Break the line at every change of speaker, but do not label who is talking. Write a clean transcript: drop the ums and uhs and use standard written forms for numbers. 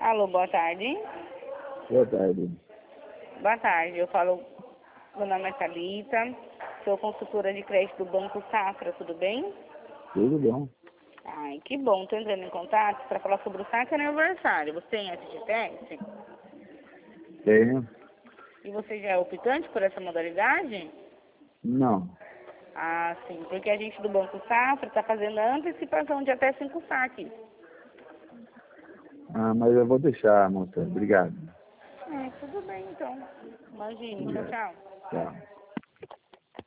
Alô, boa tarde.
Boa tarde.
Boa tarde, eu falo, meu nome é Thalita, sou consultora de crédito do Banco Safra, tudo bem?
Tudo bom?
Ai, que bom, estou entrando em contato para falar sobre o saque aniversário. Você tem FGTS?
Tenho?
E você já é optante por essa modalidade?
Não.
Ah, sim, porque a gente do Banco Safra está fazendo a antecipação de até 5 saques.
Ah, mas eu vou deixar, moça. Obrigado.
Tudo bem então. Imagine, tchau,
Obrigado.
tchau.
Tchau.